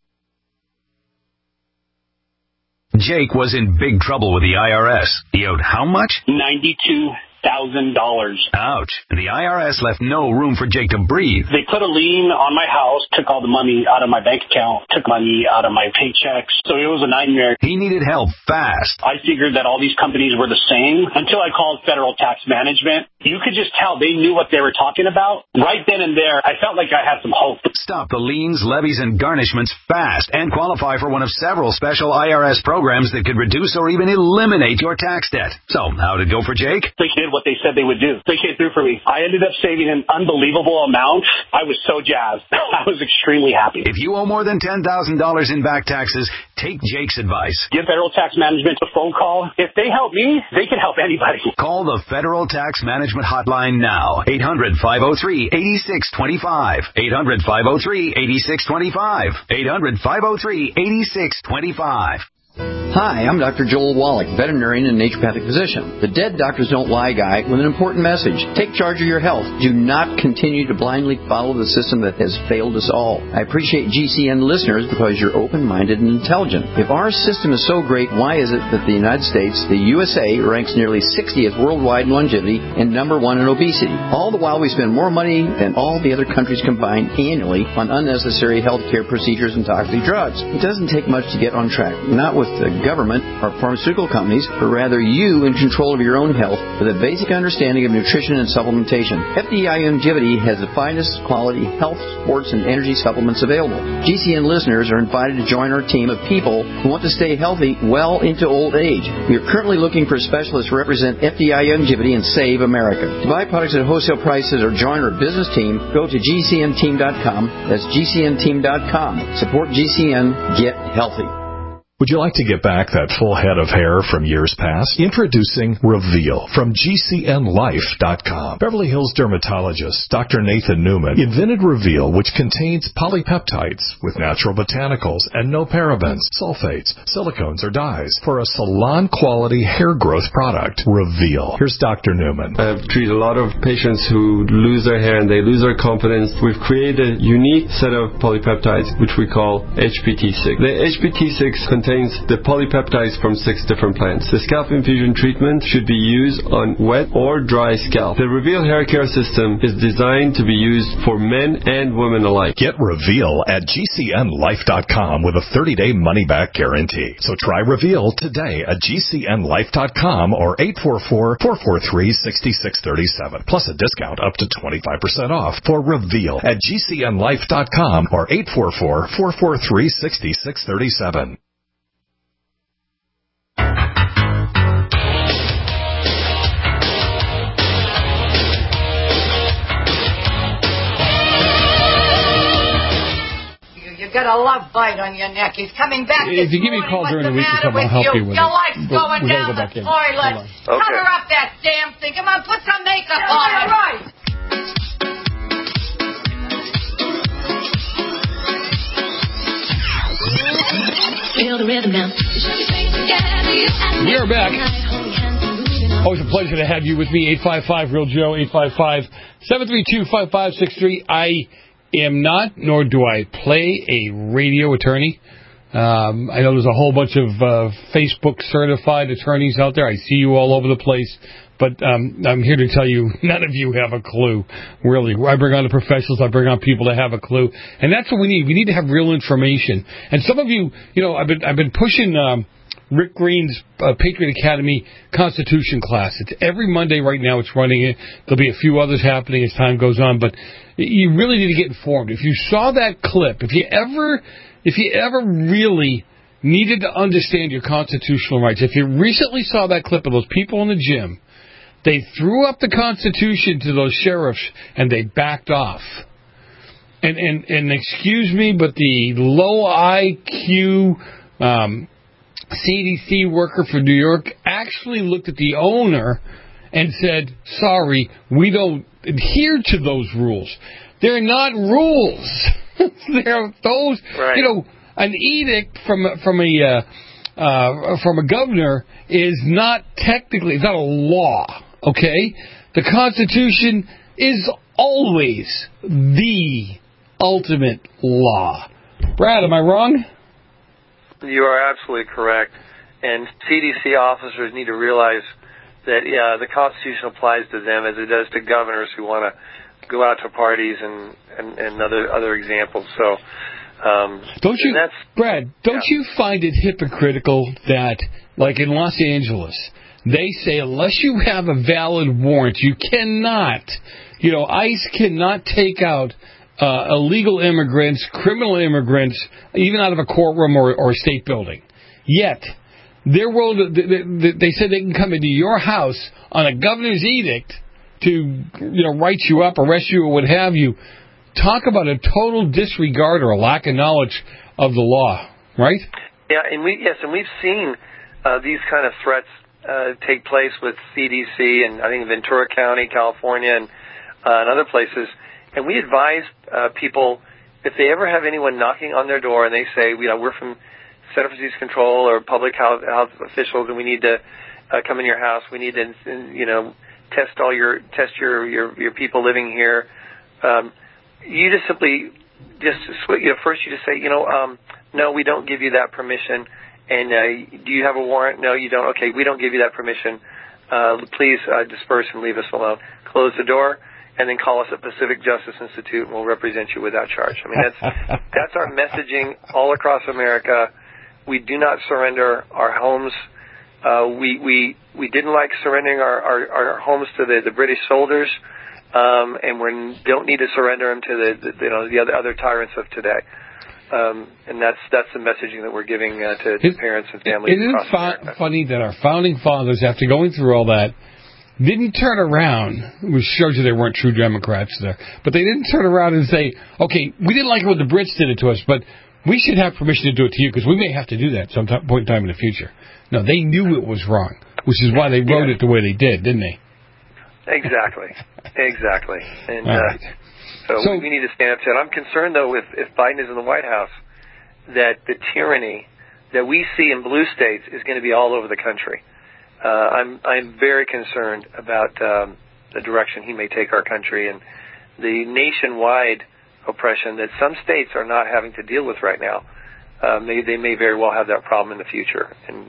S20: Jake was in big trouble with the I R S. He owed how much?
S21: ninety-two thousand dollars.
S20: Ouch. The I R S left no room for Jake to breathe.
S21: They put a lien on my house, took all the money out of my bank account, took money out of my paychecks. So it was a nightmare.
S20: He needed help fast.
S21: I figured that all these companies were the same until I called Federal Tax Management. you could just tell they knew what they were talking about. Right then and there, I felt like I had some hope.
S20: Stop the liens, levies, and garnishments fast and qualify for one of several special I R S programs that could reduce or even eliminate your tax debt. So, how did it go for Jake?
S21: They did what they said they would do. They came through for me. I ended up saving an unbelievable amount. I was so jazzed. I was extremely happy.
S20: If you owe more than ten thousand dollars in back taxes, take Jake's advice.
S21: Give Federal Tax Management a phone call. If they help me, they can help anybody.
S20: Call the Federal Tax Management Hotline now. eight hundred, five oh three, eight six two five. eight hundred, five oh three, eight six two five. eight hundred, five oh three, eight six two five.
S3: Hi, I'm Doctor Joel Wallach, veterinarian and naturopathic physician. The Dead Doctors Don't Lie guy with an important message. Take charge of your health. Do not continue to blindly follow the system that has failed us all. I appreciate G C N listeners because you're open-minded and intelligent. If our system is so great, why is it that the United States, the U S A, ranks nearly sixtieth worldwide in longevity and number one in obesity? All the while we spend more money than all the other countries combined annually on unnecessary health care procedures and toxic drugs. It doesn't take much to get on track. Not with the government or pharmaceutical companies, but rather you in control of your own health with a basic understanding of nutrition and supplementation. F D I Longevity has the finest quality health, sports, and energy supplements available. G C N listeners are invited to join our team of people who want to stay healthy well into old age. We are currently looking for specialists to represent F D I Longevity and Save America. To buy products at wholesale prices or join our business team, go to G C N team dot com. That's G C N team dot com. Support G C N. Get healthy.
S22: Would you like to get back that full head of hair from years past? Introducing Reveal from G C N life dot com. Beverly Hills dermatologist Doctor Nathan Newman invented Reveal, which contains polypeptides with natural botanicals and no parabens, sulfates, silicones, or dyes for a salon-quality hair growth product. Reveal. Here's Doctor Newman.
S23: I've treated a lot of patients who lose their hair and they lose their confidence. We've created a unique set of polypeptides, which we call H P T six. The H P T six contains the polypeptides from six different plants. The scalp infusion treatment should be used on wet or dry scalp. The Reveal hair care system is designed to be used for men and women alike.
S22: Get Reveal at G C N life dot com with a thirty-day money-back guarantee. So try Reveal today at G C N life dot com or eight four four, four four three, six six three seven. Plus a discount up to twenty-five percent off for Reveal at G C N life dot com or eight four four, four four three, six six three seven.
S24: Got a love bite on your neck. He's coming back.
S2: If you give me a call during the week or something, I'll help you with
S24: your
S2: it.
S24: Your life's
S2: But
S24: going
S2: we gotta
S24: down
S2: go
S24: the
S2: back in.
S24: toilet.
S2: Okay.
S24: Cover up that damn thing. Come on, put some makeup on it. Right.
S11: Feel the rhythm now.
S2: We are back. Always a pleasure to have you with me. eight five five, real Joe, eight five five, seven three two, five five six three. I am not, nor do I play a radio attorney. Um, I know there's a whole bunch of uh, Facebook certified attorneys out there. I see you all over the place. But um, I'm here to tell you, none of you have a clue, really. I bring on the professionals. I bring on people that have a clue. And that's what we need. We need to have real information. And some of you, you know, I've been, I've been pushing um, Rick Green's uh, Patriot Academy Constitution class. It's every Monday right now. It's running it. There'll be a few others happening as time goes on. But you really need to get informed. If you saw that clip, if you ever, if you ever really needed to understand your constitutional rights, if you recently saw that clip of those people in the gym, they threw up the Constitution to those sheriffs and they backed off. And and, and excuse me, but the low I Q um, C D C worker for New York actually looked at the owner and said, sorry, we don't adhere to those rules. They're not rules. They're those, right. You know, an edict from, from a uh, uh, from a governor is not technically, it's not a law, okay? The Constitution is always the ultimate law. Brad, am I wrong?
S14: You are absolutely correct. And C D C officers need to realize that yeah, the Constitution applies to them as it does to governors who want to go out to parties and, and, and other other examples. So, um,
S2: don't you, Brad? Don't yeah. you find it hypocritical that, like in Los Angeles, They say unless you have a valid warrant, you cannot, you know, ICE cannot take out uh, illegal immigrants, criminal immigrants, even out of a courtroom or, or a state building. Yet, they're willing to, they, they said they can come into your house on a governor's edict to, you know, write you up, arrest you, or what have you. Talk about a total disregard or a lack of knowledge of the law, right?
S14: Yeah, and we yes, and we've seen uh, these kind of threats uh, take place with C D C and I think Ventura County, California, and, uh, and other places. And we advise uh, people, if they ever have anyone knocking on their door and they say, you know, we're from Center for Disease Control or public health, health officials, and we need to uh, come in your house. We need to, you know, test all your test your your, your people living here. Um, you just simply just you know, first you just say, you know, um, no, we don't give you that permission. And uh, do you have a warrant? No, you don't. Okay, we don't give you that permission. Uh, please uh, disperse and leave us alone. Close the door, and then call us at Pacific Justice Institute, and we'll represent you without charge. I mean, that's that's our messaging all across America. We do not surrender our homes. Uh, we we we didn't like surrendering our, our, our homes to the, the British soldiers, um, and we don't need to surrender them to the, the you know the other other tyrants of today. Um, and that's that's the messaging that we're giving uh, to, to parents and families.
S2: Isn't it fu- funny that our founding fathers, after going through all that, didn't turn around, which shows you they weren't true Democrats there, but they didn't turn around and say, okay, we didn't like it when the Brits did it to us, but we should have permission to do it to you because we may have to do that some t- point in time in the future. No, they knew it was wrong, which is why they wrote yeah. it the way they did, didn't they?
S14: Exactly. Exactly. And
S2: all
S14: uh,
S2: right.
S14: so,
S2: so
S14: we need to stand up to it. I'm concerned, though, if, if Biden is in the White House, that the tyranny that we see in blue states is going to be all over the country. Uh, I'm I'm very concerned about um, the direction he may take our country and the nationwide oppression that some states are not having to deal with right now. Uh, may, they may very well have that problem in the future. And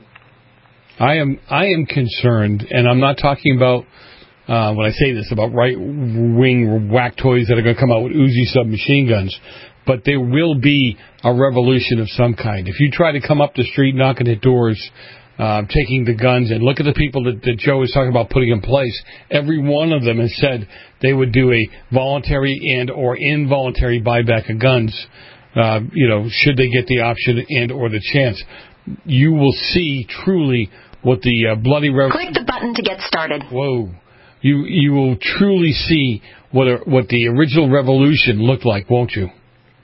S2: I am I am concerned, and I'm not talking about uh, when I say this about right-wing whack toys that are going to come out with Uzi submachine guns, but there will be a revolution of some kind. If you try to come up the street, knocking at doors, uh, taking the guns, and look at the people that, that Joe was talking about putting in place, every one of them has said they would do a voluntary and or involuntary buyback of guns, uh, you know, should they get the option and or the chance. You will see truly what the uh, bloody revolution...
S4: Click the button to get started.
S2: Whoa. You you will truly see what a, what the original revolution looked like, won't you?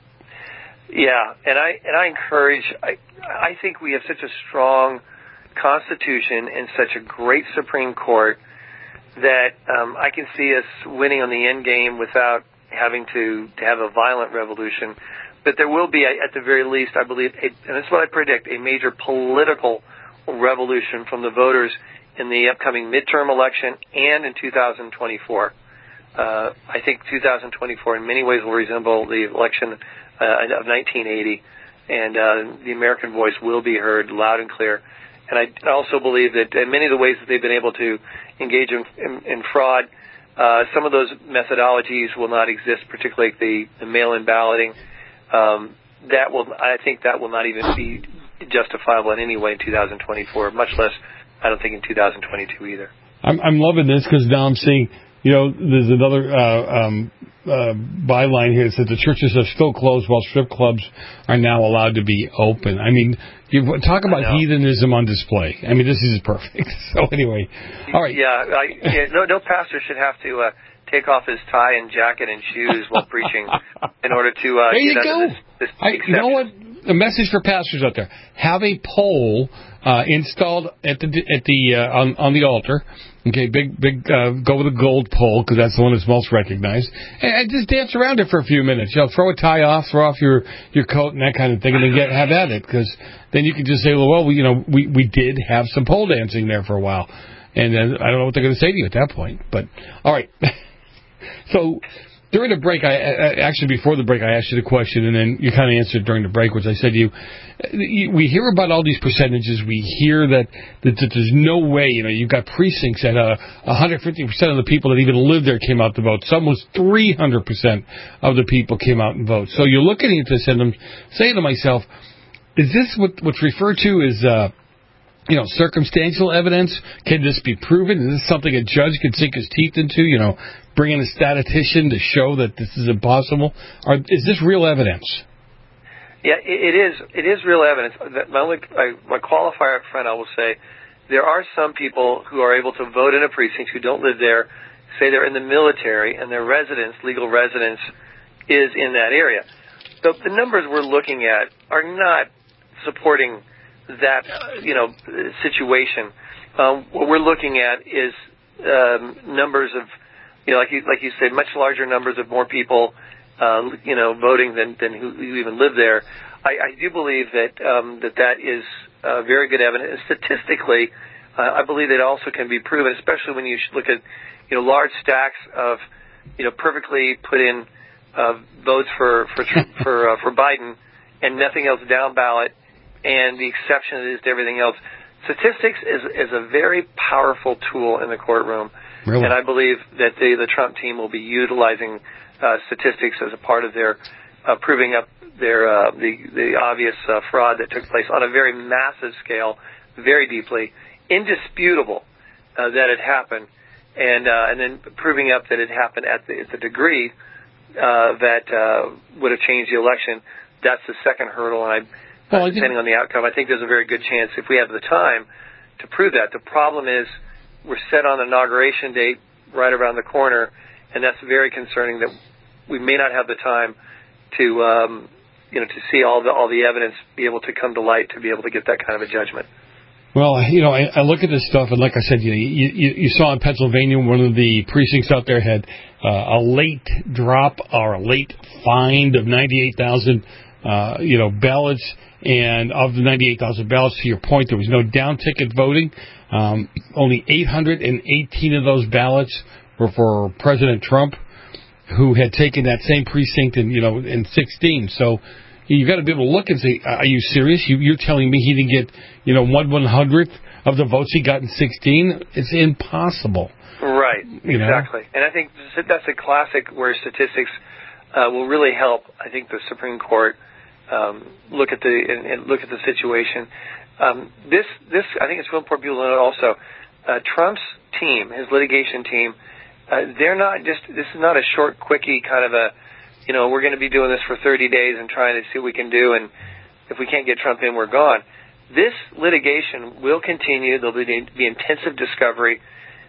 S14: Yeah, and I and I encourage. I I think we have such a strong Constitution and such a great Supreme Court that um, I can see us winning on the end game without having to, to have a violent revolution. But there will be, at the very least, I believe, a, and this is what I predict, a major political revolution from the voters in the upcoming midterm election and in two thousand twenty-four. Uh, I think two thousand twenty-four in many ways will resemble the election uh, of nineteen eighty, and uh, the American voice will be heard loud and clear. And I also believe that in many of the ways that they've been able to engage in, in, in fraud, uh, some of those methodologies will not exist, particularly the, the mail-in balloting. Um, that will, I think that will not even be justifiable in any way in two thousand twenty-four, much less, I don't think, in two thousand twenty-two either.
S2: I'm, I'm loving this because now I'm seeing, you know, there's another uh, um, uh, byline here that says the churches are still closed while strip clubs are now allowed to be open. I mean, you talk about heathenism on display. I mean, this is perfect. So anyway, all right.
S14: Yeah, I, yeah no, no pastor should have to uh, take off his tie and jacket and shoes while preaching in order to uh,
S2: there you
S14: get
S2: go.
S14: This, this
S2: I, you know what? A message for pastors out there: have a pole uh, installed at the at the uh, on on the altar. Okay, big big uh, go with a gold pole because that's the one that's most recognized, and, and just dance around it for a few minutes. You know, throw a tie off, throw off your, your coat and that kind of thing, and then get have at it because then you can just say, well, well, we, you know, we we did have some pole dancing there for a while, and then I don't know what they're going to say to you at that point. But all right, so. During the break, I, actually before the break, I asked you the question, and then you kind of answered during the break, which I said to you, we hear about all these percentages. We hear that, that, that there's no way, you know, you've got precincts that uh, one hundred fifty percent of the people that even live there came out to vote. Some was three hundred percent of the people came out and vote. So you're looking at this, and I'm saying to myself, is this what, what's referred to as uh, you know, circumstantial evidence? Can this be proven? Is this something a judge could sink his teeth into? You know, bring in a statistician to show that this is impossible? Or is this real evidence?
S14: Yeah, it is. It is real evidence. My only, my qualifier up front, I will say, there are some people who are able to vote in a precinct who don't live there, say they're in the military, and their residence, legal residence, is in that area. The, the numbers we're looking at are not supporting that, uh, you know, situation. Um, what we're looking at is um, numbers of, you know, like you, like you said, much larger numbers of more people, uh, you know, voting than, than who, who even live there. I, I do believe that um, that that is uh, very good evidence. And statistically, uh, I believe it also can be proven, especially when you look at, you know, large stacks of, you know, perfectly put in uh, votes for for for uh, for Biden and nothing else down ballot, and the exception it is to everything else. Statistics is is a very powerful tool in the courtroom, really? And I believe that the the Trump team will be utilizing uh, statistics as a part of their uh, proving up their uh, the the obvious uh, fraud that took place on a very massive scale, very deeply, indisputable uh, that it happened, and uh, and then proving up that it happened at the, at the degree uh, that uh, would have changed the election. That's the second hurdle, and I.
S2: Well,
S14: uh, depending on the outcome, I think there's a very good chance if we have the time to prove that. The problem is we're set on the inauguration date right around the corner, and that's very concerning that we may not have the time to, um, you know, to see all the all the evidence be able to come to light to be able to get that kind of a judgment.
S2: Well, you know, I, I look at this stuff, and like I said, you, know, you, you, you saw in Pennsylvania, one of the precincts out there had uh, a late drop or a late find of ninety-eight thousand, uh, you know, ballots. And of the ninety-eight thousand ballots, to your point, there was no down-ticket voting. Um, only eight hundred eighteen of those ballots were for President Trump, who had taken that same precinct in, you know, in sixteen. So you got to be able to look and say, are you serious? You, you're telling me he didn't get, you know, one one hundredth of the votes he got in sixteen? It's impossible.
S14: Right.
S2: You
S14: exactly.
S2: know?
S14: And I think that's a classic where statistics uh, will really help. I think the Supreme Court. Um, look at the and, and look at the situation. Um, this this I think it's real important people to know also. Uh, Trump's team, his litigation team, uh, they're not just. This is not a short, quickie kind of a. You know, we're going to be doing this for thirty days and trying to see what we can do, and if we can't get Trump in, we're gone. This litigation will continue. There'll be, be intensive discovery,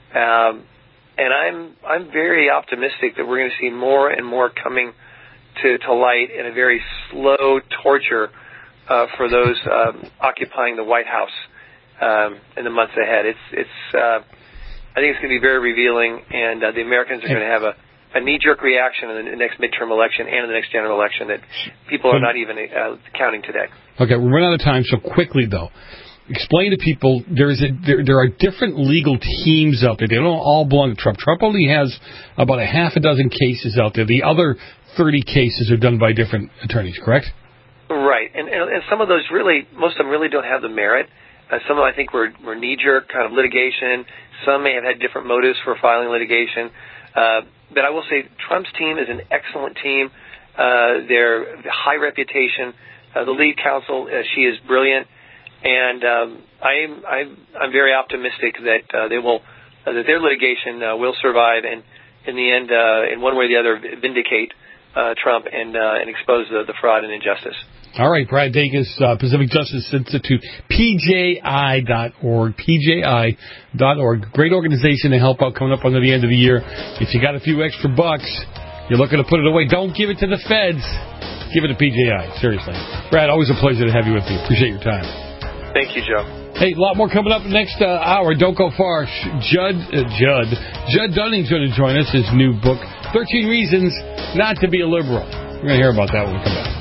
S14: um, and I'm I'm very optimistic that we're going to see more and more coming to, to light in a very slow torture uh, for those um, occupying the White House um, in the months ahead. It's it's. Uh, I think it's going to be very revealing, and uh, the Americans are going to have a, a knee-jerk reaction in the next midterm election and in the next general election that people are not even uh, counting today.
S2: Okay, we're running out of time, so quickly though. Explain to people there is a, there, there are different legal teams out there. They don't all belong to Trump. Trump only has about a half a dozen cases out there. The other thirty cases are done by different attorneys, correct?
S14: Right, and, and, and some of those really, most of them really don't have the merit. Uh, some of them I think were, were knee-jerk kind of litigation. Some may have had different motives for filing litigation. Uh, but I will say Trump's team is an excellent team. Uh, they're high reputation. Uh, the lead counsel, uh, she is brilliant. And um, I'm, I'm, I'm very optimistic that uh, they will, uh, that their litigation uh, will survive and, in the end, uh, in one way or the other, vindicate uh, Trump and uh, and expose the, the fraud and injustice.
S2: All right, Brad Dacus, uh, Pacific Justice Institute, P J I dot org, P J I dot org. Great organization to help out coming up under the end of the year. If you got a few extra bucks, you're looking to put it away, don't give it to the feds. Give it to P J I, seriously. Brad, always a pleasure to have you with me. Appreciate your time.
S14: Thank you, Joe.
S2: Hey, a lot more coming up next uh, hour. Don't go far. Judd, uh, Judd, Judd Dunning's going to join us. His new book, thirteen Reasons Not to Be a Liberal. We're going to hear about that when we come back.